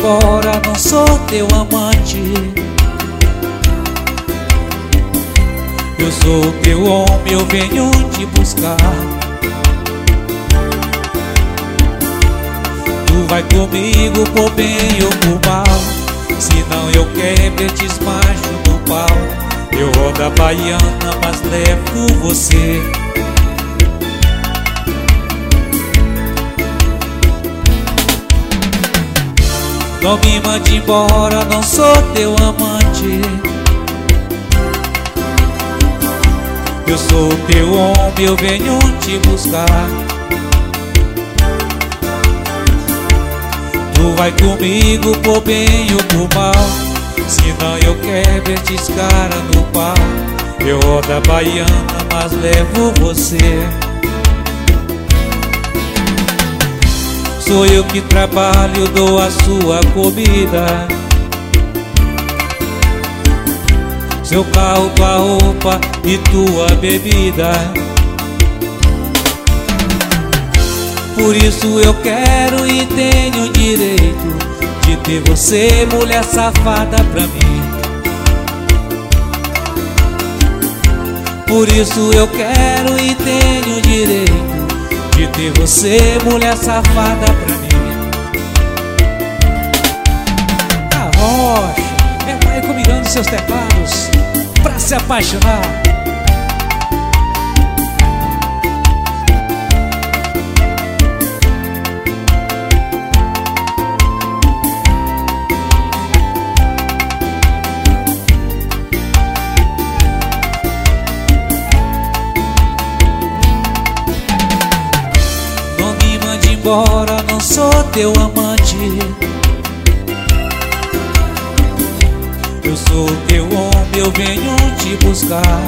embora, não sou teu amante. Eu sou teu homem, eu venho te buscar. Tu vai comigo por bem ou por mal, senão eu quebro e te esmacho no pau. Eu rodo a baiana, mas levo você. Não me mande embora, não sou teu amante. Eu sou teu homem, eu venho te buscar. Tu vai comigo por bem ou por mal, senão eu quebro e te escara no pau. Eu rodo a baiana, mas levo você. Sou eu que trabalho, dou a sua comida, seu carro, tua roupa e tua bebida. Por isso eu quero e tenho direito de ter você, mulher safada, pra mim. Por isso eu quero e tenho direito de ter você, mulher safada, pra mim. A rocha é pai combinando seus teclados pra se apaixonar. Embora, não sou teu amante. Eu sou teu homem, eu venho te buscar.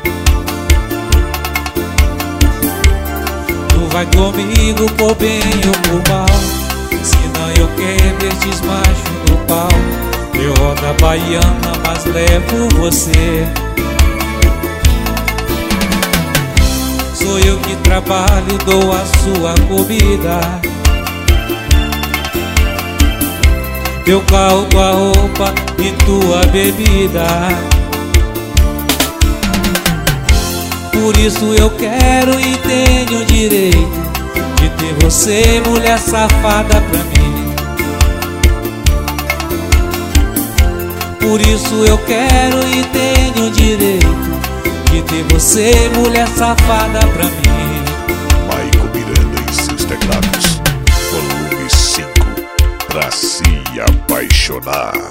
Tu vai comigo por bem ou por mal, senão eu quebro e te esmacho no pau. Eu rodo a baiana, mas levo você. Sou eu que trabalho, dou a sua comida, teu carro, tua roupa e tua bebida. Por isso eu quero e tenho direito de ter você, mulher safada, pra mim. Por isso eu quero e tenho direito de ter você, mulher safada, pra mim. Maico Miranda e seus teclados, volume 5, pra se apaixonar.